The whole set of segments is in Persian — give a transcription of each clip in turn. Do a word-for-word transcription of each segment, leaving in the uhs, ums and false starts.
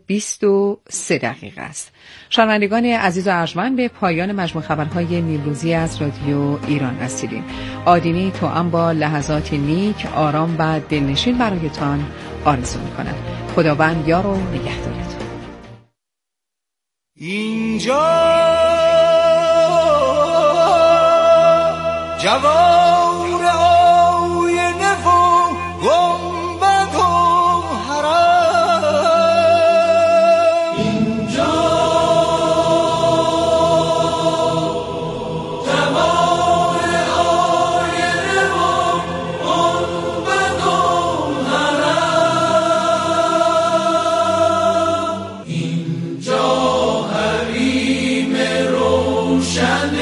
بیست و سه دقیقه است. شنوندگان عزیز و ارجمند، به پایان مجموع خبرهای نیمروزی از رادیو ایران رسیدیم. آدینی توأم با لحظات نیک، آرام و دلنشین برایتان آرزو می‌کنم. خداوند یار و نگهدارتون. اینجا جوار آینه و گنبد و حرم، اینجا جوار آینه و گنبد و حرم، اینجا حریم روشن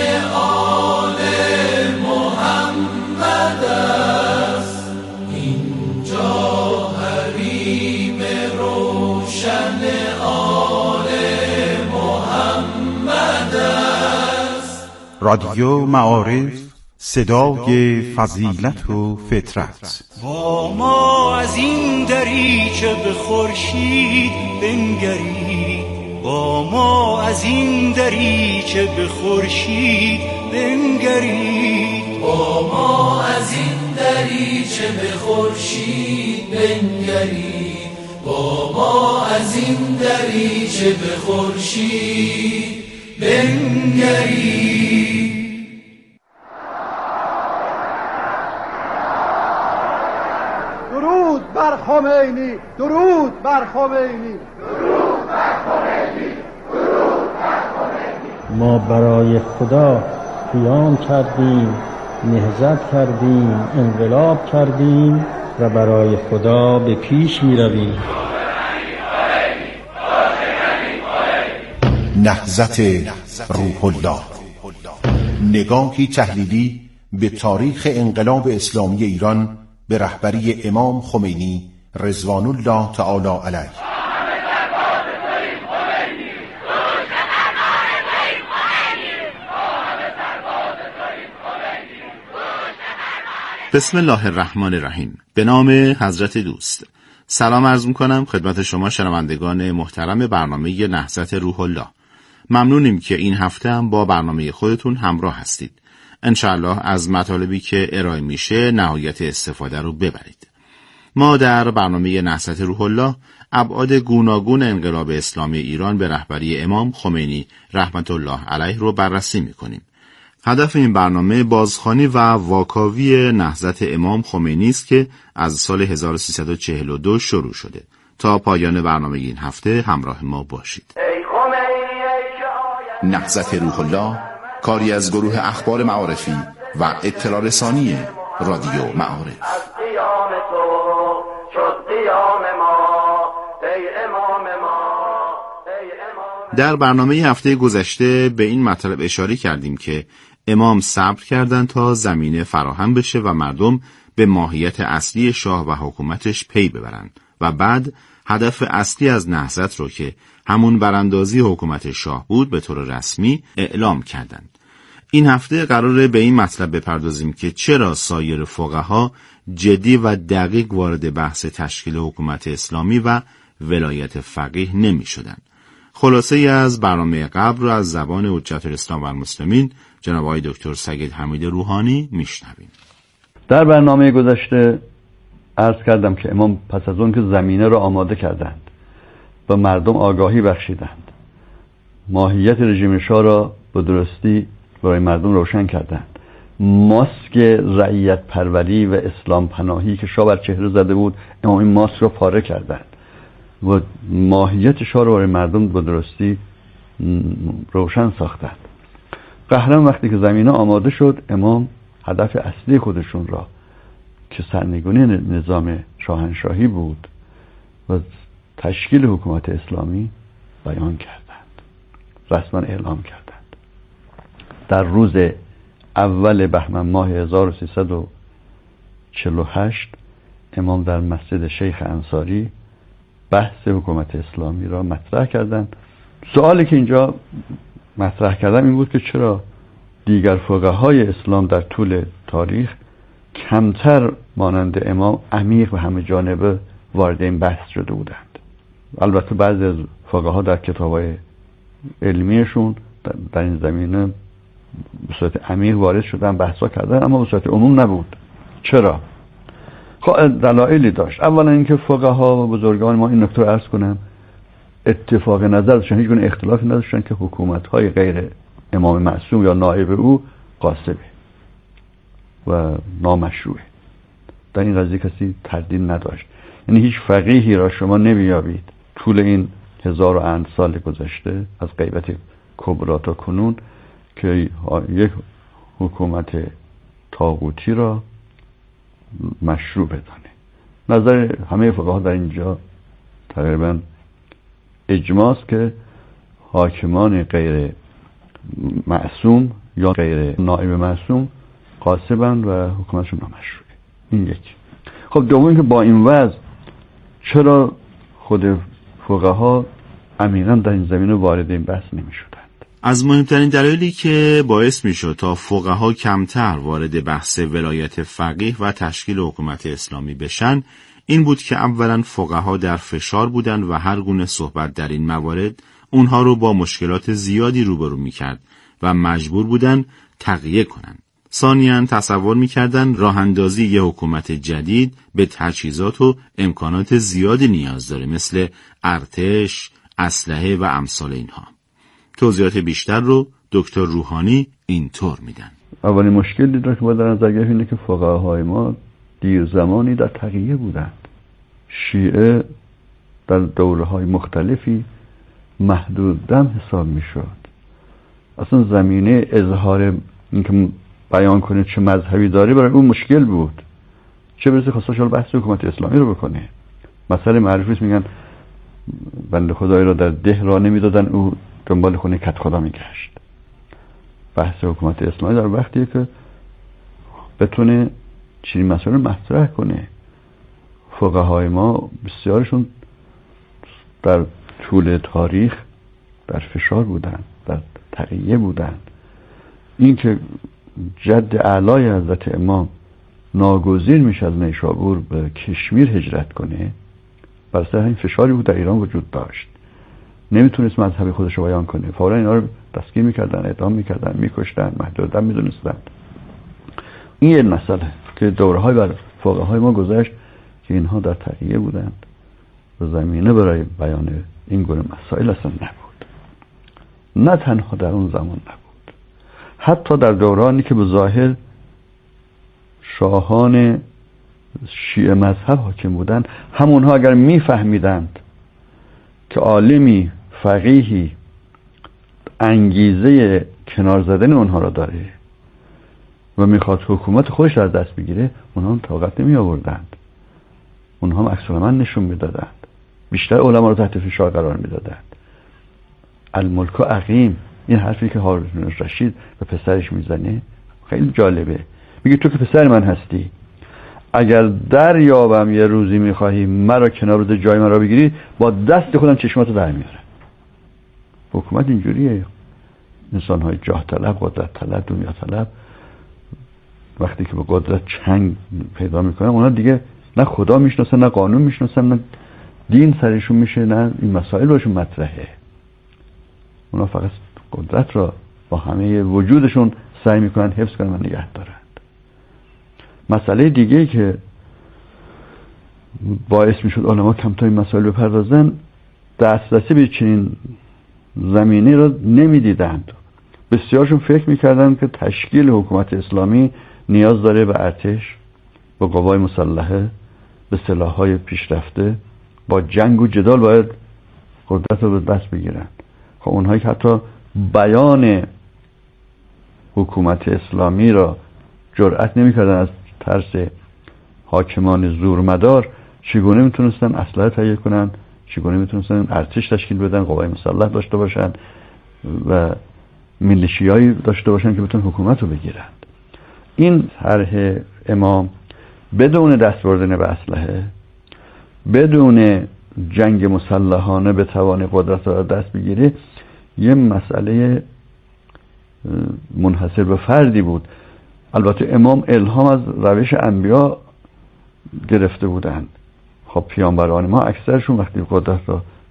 رادیو معارف، صدای فضیلت و فطرت. با ما از این دریچه به خورشید بنگرید، با ما از این دریچه به خورشید بنگرید، با ما از این دریچه به خورشید بنگرید، با ما از این دریچه به خورشید بنگرید. درود بر خمینی، درود بر خمینی، درود بر خمینی، درود بر خمینی. ما برای خدا قیام کردیم، نهضت کردیم، انقلاب کردیم و برای خدا به پیش می رویم. نهضت روح الله، نگاهی تحلیلی به تاریخ انقلاب اسلامی ایران به رهبری امام خمینی رضوان الله تعالی علیه. بسم الله الرحمن الرحیم. به نام حضرت دوست. سلام عرض می‌کنم خدمت شما شنوندگان محترم برنامه نهضت روح الله. ممنونیم که این هفته هم با برنامه خودتون همراه هستید. انشاءالله از مطالبی که ارائه میشه نهایت استفاده رو ببرید. ما در برنامه نهضت روح الله ابعاد گوناگون انقلاب اسلامی ایران به رهبری امام خمینی رحمت الله علیه رو بررسی میکنیم. هدف این برنامه بازخوانی و واکاوی نهضت امام خمینی است که از سال هزار و سیصد و چهل و دو شروع شده. تا پایان برنامه این هفته همراه ما باشید. نهضت روح الله، کاری از گروه اخبار معارفی و اطلاع رسانی رادیو معارف. در برنامه هفته گذشته به این مطلب اشاره کردیم که امام صبر کردند تا زمینه فراهم بشه و مردم به ماهیت اصلی شاه و حکومتش پی ببرند و بعد هدف اصلی از نهضت رو که همون براندازی حکومت شاه بود به طور رسمی اعلام کردند. این هفته قراره به این مطلب بپردازیم که چرا سایر فقها جدی و دقیق وارد بحث تشکیل حکومت اسلامی و ولایت فقیه نمی شدن. خلاصه ای از برنامه قبل رو از زبان حجت الاسلام و المسلمین جناب آقای دکتر سید حمید روحانی میشنویم. در برنامه گذشته عرض کردم که امام پس از اون که زمینه را آماده کردند و مردم آگاهی بخشیدند، ماهیت رژیم شاه را به درستی برای مردم روشن کردند، ماسک رعیت پروری و اسلام پناهی که شاه بر چهره زده بود، امام این ماسک را پاره کردند و ماهیت شاه را برای مردم به درستی روشن ساختند. قهرن وقتی که زمینه آماده شد، امام هدف اصلی خودشون را که سرنگونی نظام شاهنشاهی بود و تشکیل حکومت اسلامی بیان کردند، رسما اعلام کردند. در روز اول بهمن ماه هزار و سیصد و چهل و هشت امام در مسجد شیخ انصاری بحث حکومت اسلامی را مطرح کردند. سوالی که اینجا مطرح کردم این بود که چرا دیگر فقهای اسلام در طول تاریخ کمتر مانند امام عمیق و همه جانبه وارد این بحث شده بودند. البته بعضی از فقها در کتاب‌های علمیشون در این زمینه به صورت عمیق وارد شدن، بحثا کردن، اما به صورت عموم نبود. چرا؟ خب دلایلی داشت. اولا اینکه فقها و بزرگان ما، این نکته رو عرض کنم، اتفاق نظر داشتن، هیچ گونه اختلافی نداشتن که حکومت‌های غیر امام معصوم یا نائب او غاصبه و نامشروعه. در این قضیه کسی تردید نداشت. یعنی هیچ فقیهی را شما نمیابید طول این هزار و اند سال گذشته از غیبت کبری تا کنون که یک حکومت طاغوتی را مشروع بدانه. نظر همه فقها در اینجا تقریبا اجماع است که حاکمان غیر معصوم یا غیر نائب معصوم غاصبند و حکومتشون نامشروعه. این یکی. خب دوم که با این وضع چرا خود فقها عمیقاً در این زمینه وارد این بحث نمی شدند؟ از مهمترین دلایلی که باعث می شد تا فقها کمتر وارد بحث ولایت فقیه و تشکیل حکومت اسلامی بشن این بود که اولا فقها در فشار بودند و هر گونه صحبت در این موارد اونها رو با مشکلات زیادی روبرو می کرد و مجبور بودند تقیه کنند. ثانیاً تصور می‌کردن راه اندازی یک حکومت جدید به تجهیزات و امکانات زیادی نیاز داره، مثل ارتش، اسلحه و امثال اینها. توضیحات بیشتر رو دکتر روحانی اینطور میدن. اولین مشکلی که باید در نظر گرفت اینه که فقهای ما دیر زمانی در تقیه بودند. شیعه در دوره‌های مختلفی محدود دم حساب میشد. اصلا زمینه اظهار اینکه بیان کنه چه مذهبی داره برای اون مشکل بود، چه برسه خواستش بحث حکومت اسلامی رو بکنه. مسئله معروفیست، میگن بنده خدایی رو در ده را نمیدادن، او دنبال خونه کت خدا میگشت. بحث حکومت اسلامی در وقتیه که بتونه چنین مسئله مطرح کنه. فقهای ما بسیارشون در طول تاریخ در فشار بودن، در تقیه بودن. این که جد اعلای حضرت امام ناگزیر میشه از نیشابور به کشمیر هجرت کنه، بر سر همین فشاری بود در ایران وجود داشت. نمیتونست مذهب خودش رو بیان کنه، فورا اینا رو دستگیر میکردن، اعدام میکردن، میکشتن، محدود دم میدونستن. این یه مسئله که دوره‌های بر فقهای ما گذشت که اینها در تقیه بودند و زمینه برای بیان این گونه مسائل اصلا نبود. نه تنها در اون زمان نبود، حتی در دورانی که به ظاهر شاهان شیعه مذهب حاکم بودند، همونها اگر میفهمیدند که عالمی فقیهی انگیزه کنار زدن اونها را داره و میخواد حکومت خودش را از دست بگیره، اونها هم طاقت نمی آوردند. اونها هم عکس العمل نشون میدادند، بیشتر علما رو تحت فشار قرار میدادند. الملک عقیم، این حرفی که هارون رشید به پسرش میزنه خیلی جالبه. میگه تو که پسر من هستی، اگر در یابم یه روزی میخواهی مرا کنار بده جای من را بگیری، با دست خودم چشماتو در میارم. حکومت اینجوریه. انسان های جاه طلب، قدرت طلب، دنیا طلب وقتی که به قدرت چنگ پیدا میکنن، اونا دیگه نه خدا میشناسن، نه قانون میشناسن، نه دین سرشون میشه، نه این مسائل باشون مطرحه. اونا فقط قدرت را با همه وجودشون سعی میکنن حفظ کنن و نگه دارند. مسئله دیگه که باعث میشد علما کمتر این مسائل بپردازن، دسترسی به چنین زمینه را نمیدیدند. بسیارشون فکر میکردن که تشکیل حکومت اسلامی نیاز داره به ارتش، به قوای مسلحه، به سلاح‌های پیشرفته، با جنگ و جدال باید قدرت رو به دست بگیرن. خب اونهایی که حتی بیان حکومت اسلامی را جرأت نمی‌کردن از ترس حاکمان زورمدار، چگونه میتونستن اسلحه تهیه کنن، چگونه میتونستن ارتش تشکیل بدن، قوای مسلح داشته باشن و میلیشیایی داشته باشن که بتونن حکومت رو بگیرن. این طرح امام بدون دست بردن به اسلحه، بدون جنگ مسلحانه به توان قدرت را دست بگیره، یه مسئله منحصر به فردی بود. البته امام الهام از روش انبیا گرفته بودند. خب پیامبران ما اکثرشون وقتی قدرت را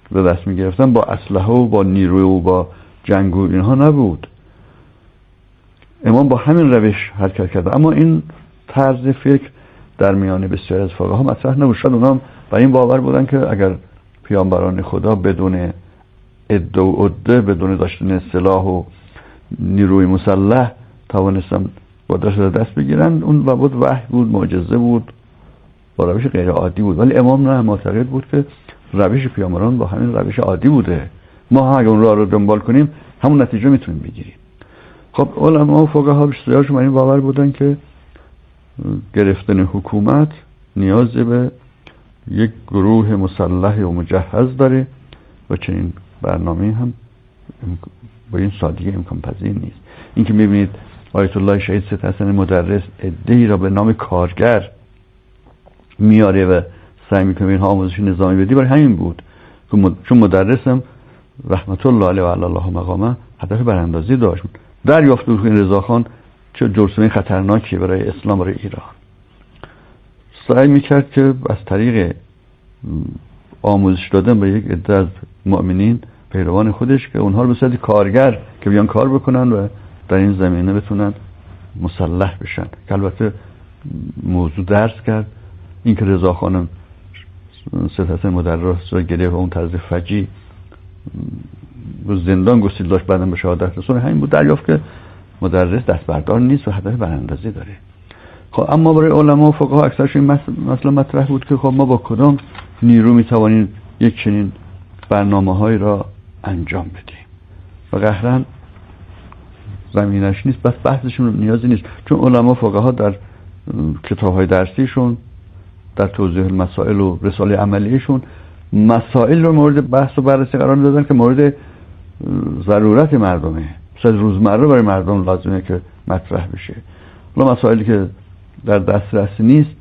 به دست می گرفتن با اسلحه و با نیرو و با جنگ و اینها نبود. امام با همین روش حرکت کرد. اما این طرز فکر در میان بسیاری از فقها مطرح نبود. شاید اونها هم بر این باور بودن که اگر پیامبران خدا بدون عده و عده، بدون داشتن سلاح و نیروی مسلح توانستن قدرت را دست بگیرن، اون بود وحی بود، معجزه بود، با روش غیر عادی بود. ولی امام نه، معتقد بود که روش پیامبران با همین روش عادی بوده، ما اگه اون راه رو دنبال کنیم همون نتیجه میتونیم بگیریم. خب علما و فقها بسیارشون این باور بودن که گرفتن حکومت نیاز به یک گروه مسلح و مجهز داره و چنین برنامه هم با این سادگی امکان پذیر نیست. این که میبینید آیت الله شهید سید حسن مدرس عده‌ای را به نام کارگر میاره و سعی میکنه اینها آموزش نظامی بدی، برای همین بود چون مدرس هم رحمت الله علیه و علی الله مقامه هدف براندازی داشت. دریافت بود که این رضاخان چه جرثومه خطرناکی برای اسلام، برای ایران. سعی میکرد که از طریق آموزش دادن به یک عده از مؤمنین، پیروان خودش، که اونها رو به صورت کارگر که بیان کار بکنن و در این زمینه بتونن مسلح بشن. که البته موضوع درس کرد این که رضاخان سید حسن مدرس را گرفت و اون طرز فجی و زندان گسیل داشت، بعدم به شهادت رسون. همین بود دریافت که مدرس دست بردار نیست و هدف براندازی داره. خب اما برای علما و فقها اکثرش این مثلا مطرح بود که خب ما با کدام نیرو میتوانیم یک چنین برنامه هایی را انجام بدیم و قهرن زمینش نیست، بس بحثشون نیازی نیست، چون علما و فقها در کتاب های درسیشون، در توضیح المسائل و رساله عملیشون مسائل رو مورد بحث و بررسی قرار دادن که مورد ضرورت مردمه، مثلا روزمره برای مردم لازمه که مطرح بشه. حالا مسائلی که در دسترس نیست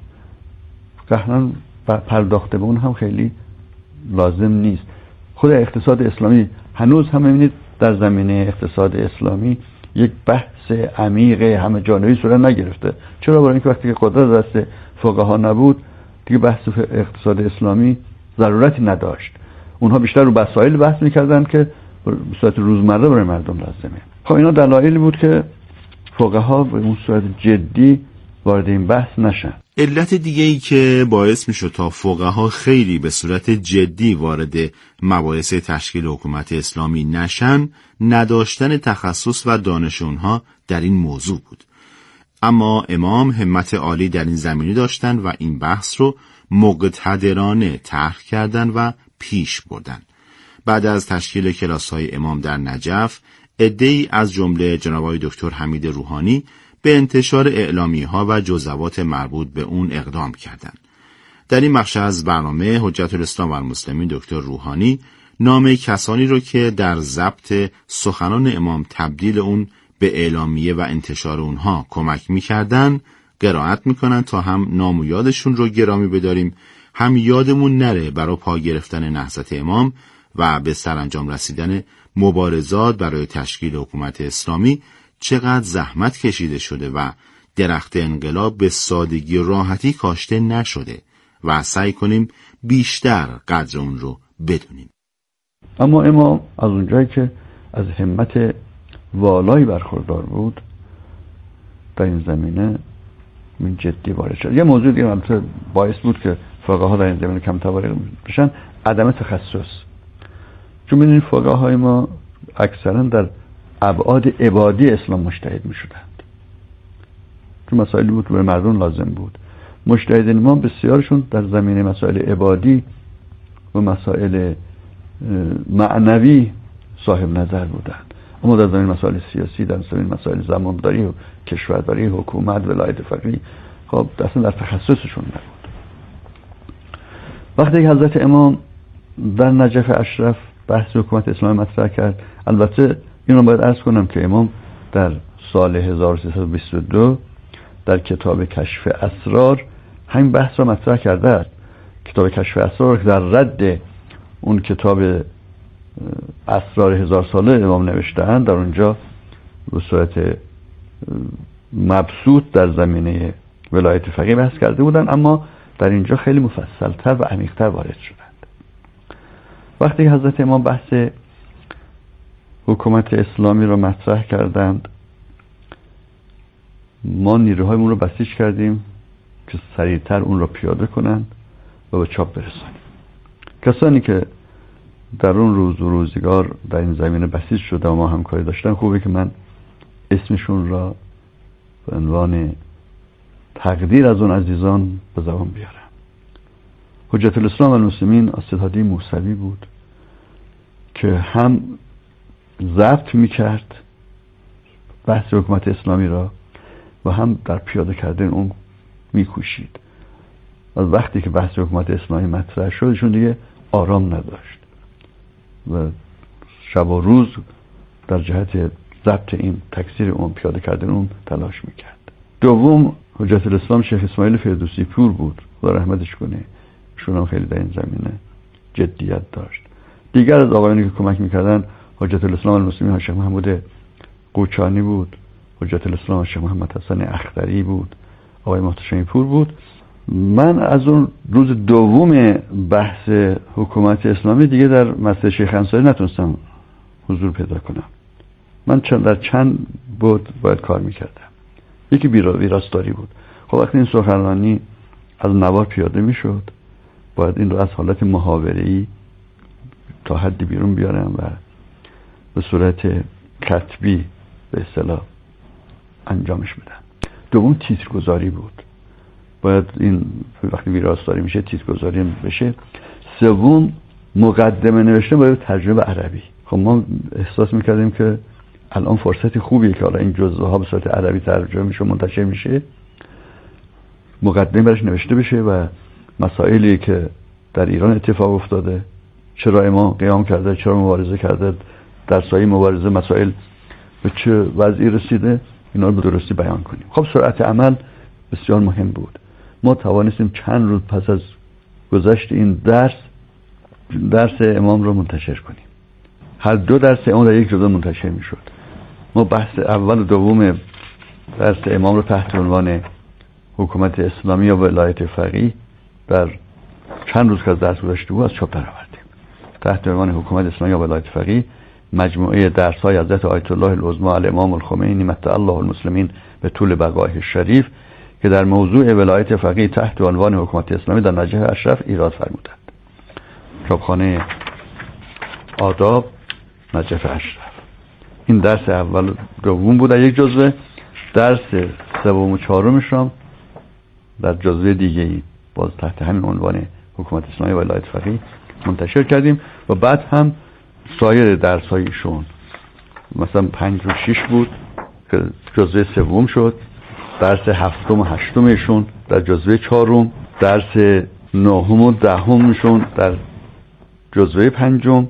قهرن پرداخته به اون هم خیلی لازم نیست. خود اقتصاد اسلامی هنوز هم می‌بینید در زمینه اقتصاد اسلامی یک بحث عمیق همه جانبی صورت نگرفته. چرا؟ برای اینکه وقتی که قدرت دست فقها نبود دیگه بحث اقتصاد اسلامی ضرورتی نداشت. اونها بیشتر رو مسائل بحث می‌کردن که به صورت روزمره برای مردم لازمه. خب اینا دلایلی بود که فقها به اون صورت جدی وارد این بحث نشن. علت دیگه ای که باعث میشد تا فقها خیلی به صورت جدی وارد مباحث تشکیل حکومت اسلامی نشن، نداشتن تخصص و دانش اونها در این موضوع بود. اما امام همت عالی در این زمینه داشتن و این بحث رو مقتدرانه طرح کردن و پیش بردن. بعد از تشکیل کلاس‌های امام در نجف، عده‌ای از جمله جناب آقای دکتر حمید روحانی به انتشار اعلامیه‌ها و جزوات مربوط به اون اقدام کردند. در این بخش از برنامه حجت الاسلام و المسلمین دکتر روحانی نام کسانی رو که در ضبط سخنان امام تبدیل اون به اعلامیه و انتشار اونها کمک می‌کردن قرائت می‌کنن تا هم نام و یادشون رو گرامی بداریم، هم یادمون نره برای پا گرفتن نهضت امام و به سرانجام رسیدن مبارزات برای تشکیل حکومت اسلامی چقدر زحمت کشیده شده و درخت انقلاب به سادگی و راحتی کاشته نشده و سعی کنیم بیشتر قدر اون رو بدونیم. اما امام از اونجایی که از همت والایی برخوردار بود در این زمینه من جدی وارد شد. یه موضوع دیگه البته باعث بود که فقها در این زمینه کم توارق بشن، عدم تخصص. چون ببینید فقهای ما اکثرا در ابعاد عبادی اسلام مجتهد می شدند، چون مسائلی بود که به مردم لازم بود. مجتهدین ما بسیارشون در زمینه مسائل عبادی و مسائل معنوی صاحب نظر بودند، اما در زمینه مسائل سیاسی، در زمینه مسائل زمانداری و کشورداری، حکومت، ولایت فقیه، خب اصلا در تخصصشون نبود. وقتی که حضرت امام در نجف اشرف بحث حکومت اسلامی مطرح کرد، البته این رو باید عرض کنم که امام در سال هزار و سیصد و بیست و دو در کتاب کشف اسرار همین بحث رو مطرح کرده است. کتاب کشف اسرار که در رد اون کتاب اسرار هزار ساله امام نوشته‌اند، در اونجا به صورت مبسوط در زمینه ولایت فقیه بحث کرده بودن، اما در اینجا خیلی مفصل‌تر و عمیق‌تر وارد شدند. وقتی حضرت امام بحث حکومت اسلامی را مطرح کردند، ما نیروهایمون رو بسیج کردیم که سریعتر اون را پیاده کنند و به چاپ برسانیم. کسانی که در اون روز و روزگار در این زمینه بسیج شده و ما همکاری داشتن، خوبه که من اسمشون را به عنوان تقدیر از اون عزیزان به زبان بیارم. حجت الاسلام والمسلمین اسدهادی موسوی بود که هم ضبط میکرد بحث حکومت اسلامی را و هم در پیاده کردن اون میکوشید. از وقتی که بحث حکومت اسلامی مطرح شد ایشون دیگه آرام نداشت و شب و روز در جهت ضبط این تکثیر اون پیاده کردن اون تلاش میکرد. دوم حجت الاسلام شیخ اسماعیل فردوسی پور بود، خدا رحمتش کنه. ایشون هم خیلی در این زمینه جدیت داشت. دیگر از آقایانی که کمک میکردن حجت الاسلام المسلمین شیخ محمود قوچانی بود، حجت الاسلام شیخ محمد حسن اختری بود، آقای محتشمی پور بود. من از اون روز دوم بحث حکومت اسلامی دیگه در مسجد شیخ انصاری نتونستم حضور پیدا کنم. من چند در چند بود باید کار میکردم. یکی ویراستاری بود. خب وقتی این سخنرانی از نوار پیاده میشد، باید این رو از حالت محاوره‌ای تا حدی بیرون بیارم و به صورت کتبی به اصطلاح انجامش بدم. دوم تیترگذاری بود، باید این وقتی ویراستاری میشه تیترگذاری بشه. سوم مقدمه نوشته باید ترجمه به عربی. خب ما احساس میکردیم که الان فرصت خوبیه که حالا این جزوه ها به صورت عربی ترجمه میشه منتشر میشه، مقدمه برش نوشته بشه و مسائلی که در ایران اتفاق افتاده، چرا امام قیام کرده، چرا مبارزه کرده، در سایه مبارزه مسائل به چه وضعی رسیده، اینا رو به درستی بیان کنیم. خب سرعت عمل بسیار مهم بود. ما توانستیم چند روز پس از گذشت این درس درس امام رو منتشر کنیم. هر دو درس امام در یک جلسه منتشر میشد. ما بحث اول و دوم درس امام رو تحت عنوان حکومت اسلامی یا ولایت فقیه در چند روز که از درس گذشته بود از چاپ درآوردیم. تحت عنوان حکومت اسلامی یا ولایت فقیه مجموعه درس‌های حضرت آیت الله العظمی الامام الخمینی متع الله المسلمین به طول بقایه شریف که در موضوع ولایت فقیه تحت عنوان حکومت اسلامی در نجف اشرف ایراد فرمودند. چاپخانه آداب نجف اشرف. این درس اول دوم بود در یک جزوه. درس سوم و چهارمش هم در جزوه دیگه ای باز تحت همین عنوان حکومت اسلامی ولایت فقیه منتشر کردیم و بعد هم سایر درس هایشون مثلا پنج و شش بود که جزوه سوم شد، درس هفتم و هشتمشون در جزوه چهارم، درس نهم و دهمشون در جزوه پنجم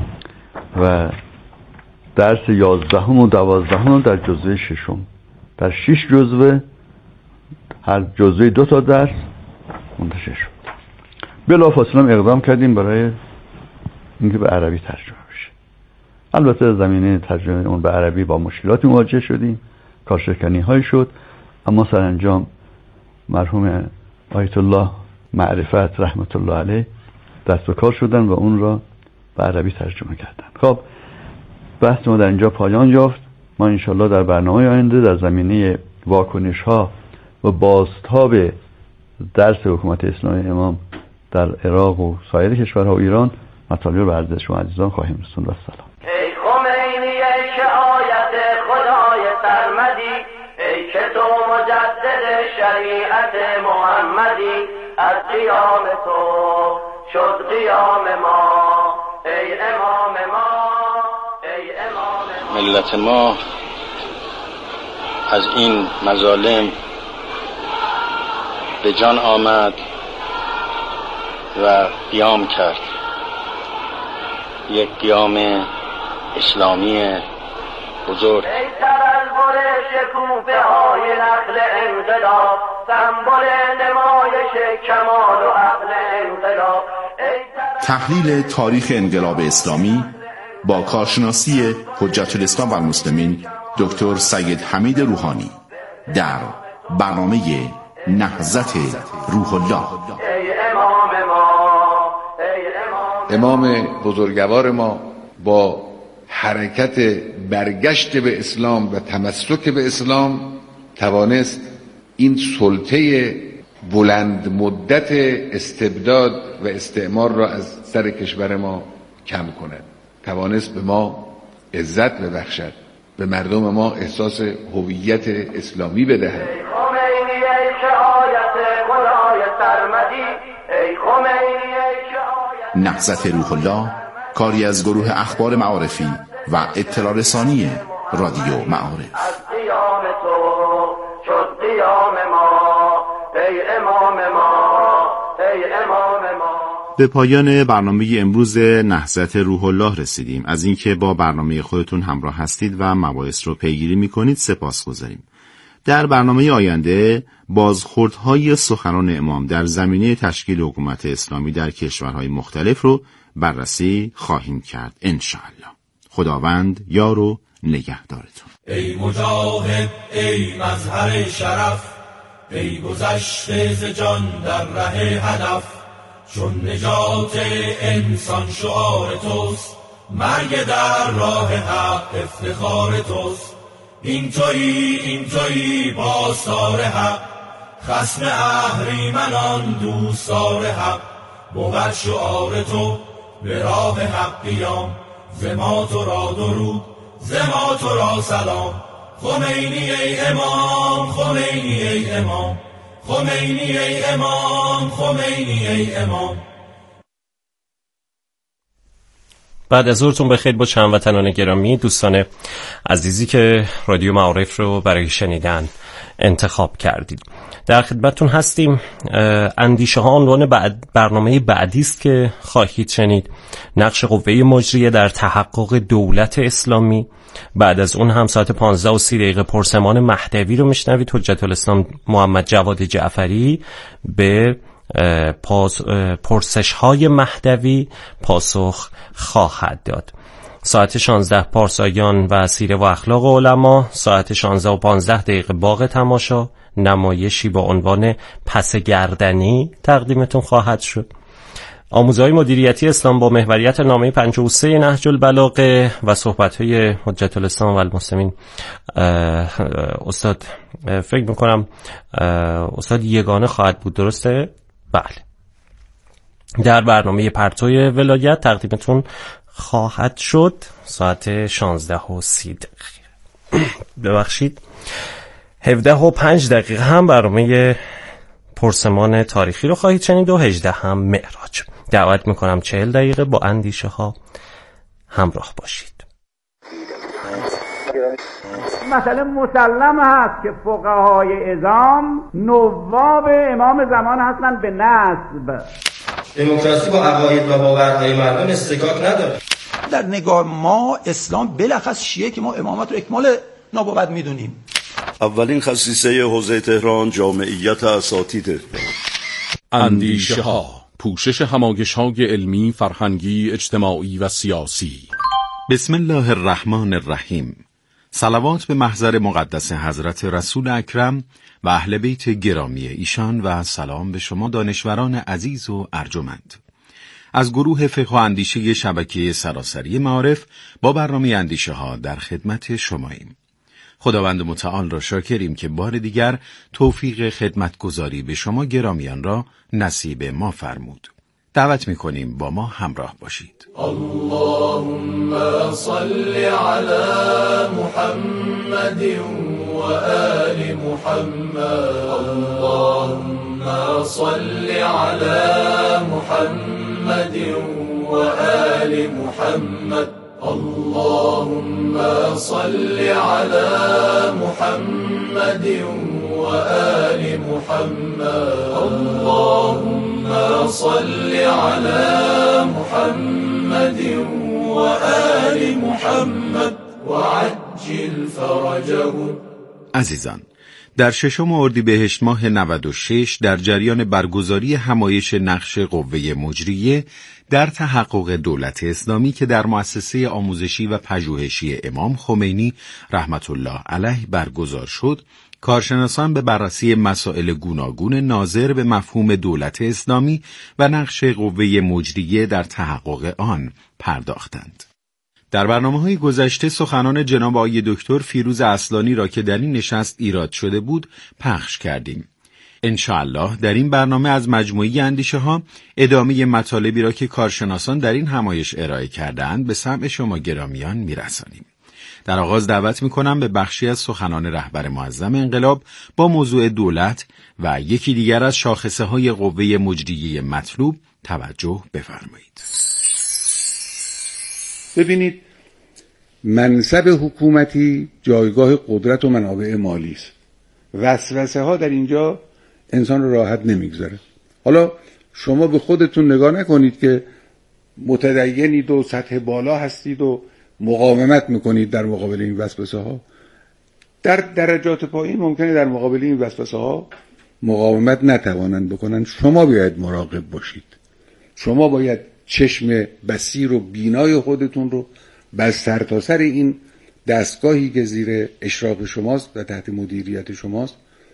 و درس یازدهم و دوازدهم در جزوه ششم. در شش جزوه هر جزوه دو تا درس منتشر شد. بلافاصله اقدام کردیم برای اینکه به عربی ترجمه بشه. البته زمینه ترجمه اون به عربی با مشکلاتی مواجه شدیم، کارشکنی های شد، اما سرانجام مرحوم آیت الله معرفت رحمت الله علیه دست به کار شدن و اون را به عربی ترجمه کردن. خب بحث ما در اینجا پایان یافت. ما انشالله در برنامه آینده در زمینه واکنش ها و بازتاب درس حکومت اسلامی امام در عراق و سایر کشورها و ایران مطالب رو به عرض شما عزیزان خواهیم رسوند. و سلام. ای خمینی ای که آیت خدای سرمدی، ای که تو مجدد شریعت محمدی، از قیام تو شد قیام ما، ای امام ما، ای امام ما. ملت ما از این مظالم به جان آمد و قیام کرد، یک قیام اسلامی بزرگ. ای تبلور شکوفه های نخل انقلاب، سمبل نمایش کمال و عقل انقلاب. تحلیل تاریخ انقلاب اسلامی با کارشناسی حجت الاسلام والمسلمین دکتر سید حمید روحانی در برنامه نهضت روح الله. ای امام ما، ای امام امام بزرگوار ما با حرکت برگشت به اسلام و تمسک به اسلام توانست این سلطه بلند مدت استبداد و استعمار را از سر کشور ما کم کند، توانست به ما عزت ببخشد، به مردم ما احساس هویت اسلامی بدهد. نهضت روح الله کاری از گروه اخبار معارفی و اطلاع رسانی رادیو معارف. از قیام تو شد قیام ما، ای امام ما، ای امام ما. به پایان برنامه امروز نهضت روح الله رسیدیم. از اینکه با برنامه خودتون همراه هستید و مباحث رو پیگیری میکنید سپاسگزاریم. در برنامه آینده بازخوردهای سخنان امام در زمینه تشکیل حکومت اسلامی در کشورهای مختلف رو بررسی خواهیم کرد انشاءالله. خداوند یار و نگهدارتون. ای مجاهد، ای مظهر شرف، ای گذشته ز جان در ره هدف، چون نجات انسان شعار توست، مرگ در راه حق افتخار توست. این تویی، این تویی باستار حق، خصم اهریمنان دوستار حق. بود شعار تو به راه حق قیام، ز ما تو را درود، ز ما تو را سلام. خمینی ای امام، خمینی ای امام، خمینی ای امام، خمینی ای امام. بعد از ظهرتون بخیر با هموطنان گرامی، دوستان عزیزی که رادیو معارف رو برای شنیدن انتخاب کردید. در خدمتتون هستیم. اندیشه ها عنوان بعد برنامه بعدی است که خواهید شنید. نقش قوه مجریه در تحقق دولت اسلامی. بعد از اون هم ساعت پانزده و سی دقیقه پرسمان مهدوی رو میشنوید. حجت الاسلام محمد جواد جعفری به پرسش های مهدوی پاسخ خواهد داد. ساعت شانزده پارسایان و سیره و اخلاق علما. ساعت شانزده و پانزده دقیقه باغ تماشا، نمایشی با عنوان پس گردنی تقدیمتون خواهد شد. آموزهای مدیریتی اسلام با محوریت نامه پنجاه و سه نهج البلاغه و صحبت‌های حجت الاسلام و المسلمین. استاد فکر میکنم استاد یگانه خواهد بود، درسته؟ بله. در برنامه پرتوی ولایت تقدیمتون خواهد شد ساعت شانزده و سی دقیقه. ببخشید هفده و پنج دقیقه هم برنامه پرسمان تاریخی رو خواهید شنید و هجده هم معراج. دعوت میکنم چهل دقیقه با اندیشه ها همراه باشید. مثلا مسلم هست که فقهای اعظام نواب امام زمان هستند به نسب. دموکراسی با عقاید و باورهای مردم استکاک نداره. در نگاه ما اسلام بلخص شیعه که ما امامت رو اکمال نابوت میدونیم. اولین خصیصه حوزه تهران جامعیت اساتید. اندیشه ها، پوشش همایش های علمی، فرهنگی، اجتماعی و سیاسی. بسم الله الرحمن الرحیم. صلوات به محضر مقدس حضرت رسول اکرم و اهل بیت گرامی ایشان و سلام به شما دانشوران عزیز و ارجمند. از گروه فقه و اندیشه شبکه سراسری معارف با برنامه اندیشه ها در خدمت شماییم. خداوند متعال را شاکریم که بار دیگر توفیق خدمتگزاری به شما گرامیان را نصیب ما فرمود. دعوت می‌کنیم با ما همراه باشید. اللهم صل علی محمد و آل محمد. اللهم صل علی محمد و آل محمد. اللهم صل علی محمد و آل محمد. اللهم صل علی محمد و آل محمد و عجل فرجهم. عزیزان، در ششم اردیبهشت ماه نود و شش در جریان برگزاری همایش نقش قوه مجریه در تحقق دولت اسلامی که در مؤسسه آموزشی و پژوهشی امام خمینی رحمت الله علیه برگزار شد، کارشناسان به بررسی مسائل گوناگون ناظر به مفهوم دولت اسلامی و نقش قوه مجریه در تحقق آن پرداختند. در برنامه‌های گذشته سخنان جناب آقای دکتر فیروز اصلانی را که در این نشست ایراد شده بود پخش کردیم. انشاءالله در این برنامه از مجموعه اندیشه ها ادامه مطالبی را که کارشناسان در این همایش ارائه کردند به سمع شما گرامیان میرسانیم. در آغاز دعوت میکنم به بخشی از سخنان رهبر معظم انقلاب با موضوع دولت و یکی دیگر از شاخصه های قوه مجریه مطلوب توجه بفرمایید. ببینید، منصب حکومتی جایگاه قدرت و منابع مالی است. وسوسه ها در اینجا انسان رو راحت نمیگذاره. حالا شما به خودتون نگاه نکنید که متدینید و سطح بالا هستید و مقاومت میکنید در مقابل این وسوسه ها. در درجات پایین ممکنه در مقابل این وسوسه ها مقاومت نتوانند بکنن. شما باید مراقب باشید. شما باید چشم بصیر و بینای خودتون رو بر سرتاسر این دستگاهی که زیر اشراف شماست و تحت مدیریت شماست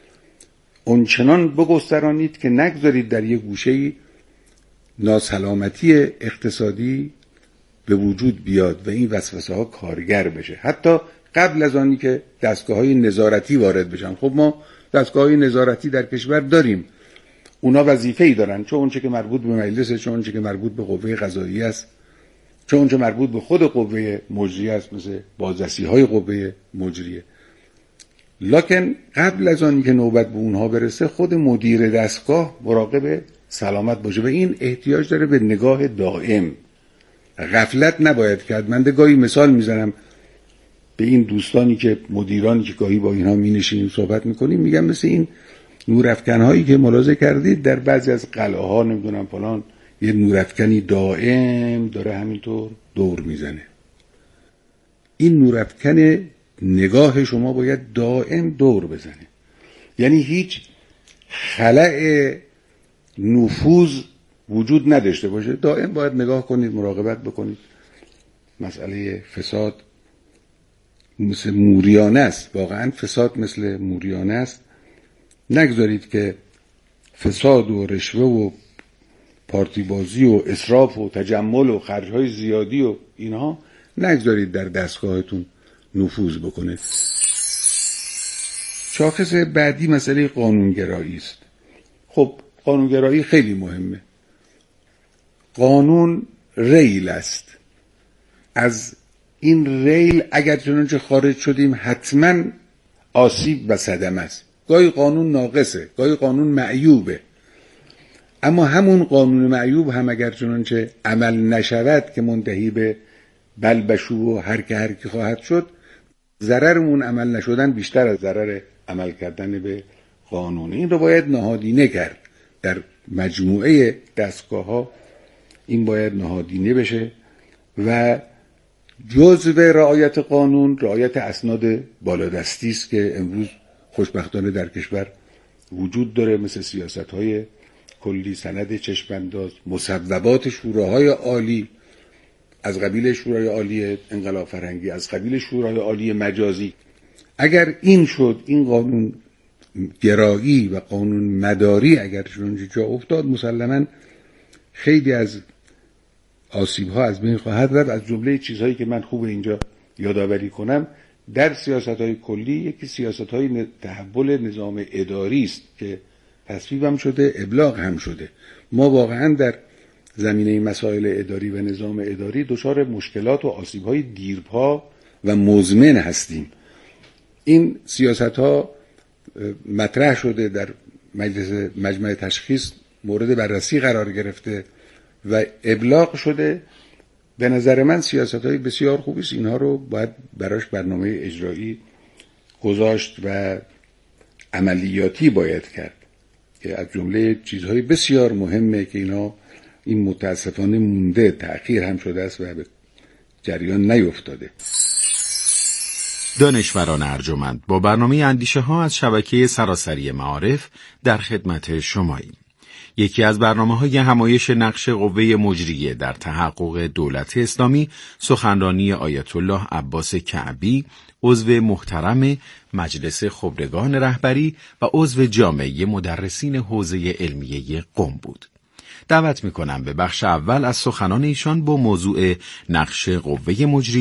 اونچنان بگسترانید که نگذارید در یک گوشه‌ای ناسلامتی اقتصادی به وجود بیاد و این وسوسه ها کارگر بشه، حتی قبل از آنی که دستگاه‌های نظارتی وارد بشن. خب ما دستگاه‌های نظارتی در کشور داریم، اونا وظیفه‌ای دارن، چون اونچه که مربوط به مجلس، چون اونچه که مربوط به قوه قضاییه است، چون اونچه مربوط به خود قوه مجریه است، مثل بازرسی‌های قوه مجریه. لکن قبل از آن که نوبت به اونها برسه خود مدیر دستگاه مراقب سلامت باشه و این احتیاج داره به نگاه دائم. غفلت نباید کرد. من گاهی مثال میزنم به این دوستانی که مدیرانی که گاهی با اینها مینشینیم صحبت میکنیم، میگم مثل این نورافکن‌هایی که ملاحظه کردید در بعضی از قلعه ها نمیدونم فلان یه نورافکنی دائم داره همینطور دور میزنه. این نورافکن نگاه شما باید دائم دور بزنه، یعنی هیچ خلأ نفوذ وجود نداشته باشه. دائم باید نگاه کنید، مراقبت بکنید. مسئله فساد مثل موریانه است، واقعا فساد مثل موریانه است. نگذارید که فساد و رشوه و پارتی بازی و اسراف و تجمل و خرجهای زیادی و اینها نگذارید در دستگاهتون نفوذ بکنه. شاخص بعدی مسئله قانونگرایی است. خب قانونگرایی خیلی مهمه. قانون ریل است. از این ریل اگر چنانچه خارج شدیم حتما آسیب و صدمه است. گاهی قانون ناقصه، گاهی قانون معیوبه، اما همون قانون معیوب هم اگر چنانچه عمل نشود که منتهی به بلبشو و هر که هر کی خواهد شد، ضررمون عمل نشدن بیشتر از ضرر عمل کردن به قانون. این رو باید نهادینه کرد در مجموعه دستگاه ها. این باید نهادینه بشه و جزء رعایت قانون رعایت اسناد بالادستی است که امروز خوشبختانه در کشور وجود داره، مثل سیاست‌های کلی، سند چشم‌انداز، مصوبات شوراهای عالی از قبیل شورای عالی انقلاب فرهنگی، از قبیل شورای عالی مجازی. اگر این شد، این قانون گرایی و قانون مداری اگر چنانچه جا افتاد، مسلماً خیلی از آسیب‌ها از بین خواهد رفت. از جمله چیزهایی که من خوب اینجا یادآوری کنم در سیاست‌های کلی، یکی سیاست‌های تحول نظام اداری است که تصویب هم شده، ابلاغ هم شده. ما واقعاً در زمینه مسائل اداری و نظام اداری دچار مشکلات و آسیب‌های دیرپا و مزمن هستیم. این سیاست‌ها مطرح شده در مجلس مجمع تشخیص، مورد بررسی قرار گرفته و ابلاغ شده. به نظر من سیاست‌های بسیار خوبی است. اینها رو باید براش برنامه اجرایی گذاشت و عملیاتی باید کرد که از جمله چیزهای بسیار مهمه که اینا این متاسفانه مونده، تأخیر هم شده است و به جریان نیفتاده. دانشوران ارجمند، با برنامه اندیشه ها از شبکه سراسری معارف در خدمت شماییم. یکی از برنامه‌های همایش نقش قوه مجریه در تحقق دولت اسلامی سخنرانی آیت الله عباس کعبی، عضو محترم مجلس خبرگان رهبری و عضو جامعه مدرسین حوزه علمیه قم بود. دعوت می‌کنم به بخش اول از سخنان ایشان با موضوع نقش قوه مجریه